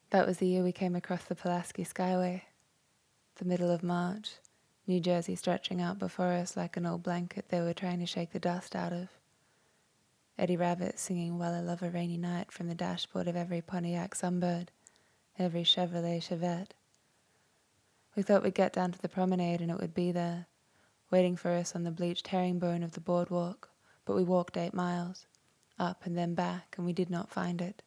That was the year we came across the Pulaski Skyway, the middle of March, New Jersey stretching out before us like an old blanket they were trying to shake the dust out of. Eddie Rabbitt singing Well I Love a Rainy Night from the dashboard of every Pontiac Sunbird, every Chevrolet Chevette. We thought we'd get down to the promenade and it would be there, waiting for us on the bleached herringbone of the boardwalk, but we walked 8 miles, up and then back, and we did not find it.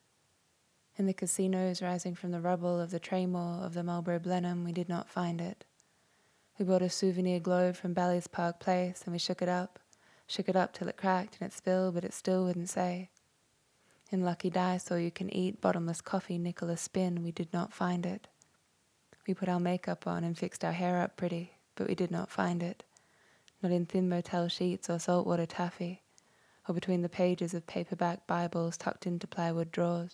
In the casinos rising from the rubble of the Traymore of the Marlboro Blenheim, we did not find it. We bought a souvenir globe from Bally's Park Place, and we shook it up till it cracked and it spilled, but it still wouldn't say. In Lucky Dice, all you can eat, bottomless coffee, nickel a spin, we did not find it. We put our makeup on and fixed our hair up pretty, but we did not find it. Not in thin motel sheets or saltwater taffy, or between the pages of paperback Bibles tucked into plywood drawers.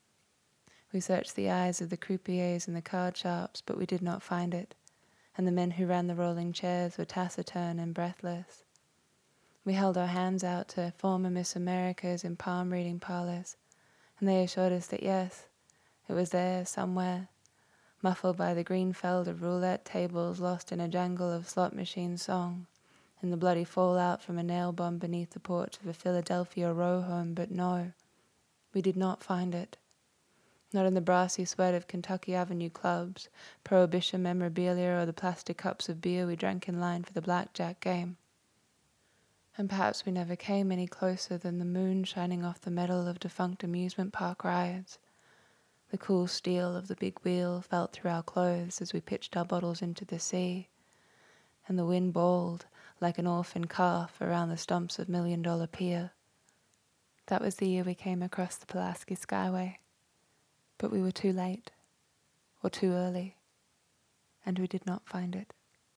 We searched the eyes of the croupiers in the card shops, but we did not find it, and the men who ran the rolling chairs were taciturn and breathless. We held our hands out to former Miss Americas in palm reading parlors, and they assured us that yes, it was there somewhere, muffled by the green feld of roulette tables lost in a jangle of slot machine song, and the bloody fallout from a nail bomb beneath the porch of a Philadelphia row home, but no, we did not find it. Not in the brassy sweat of Kentucky Avenue clubs, prohibition memorabilia, or the plastic cups of beer we drank in line for the blackjack game. And perhaps we never came any closer than the moon shining off the metal of defunct amusement park rides. The cool steel of the big wheel felt through our clothes as we pitched our bottles into the sea, and the wind bawled like an orphan calf around the stumps of $1 Million Pier. That was the year we came across the Pulaski Skyway. But we were too late, or too early, and we did not find it.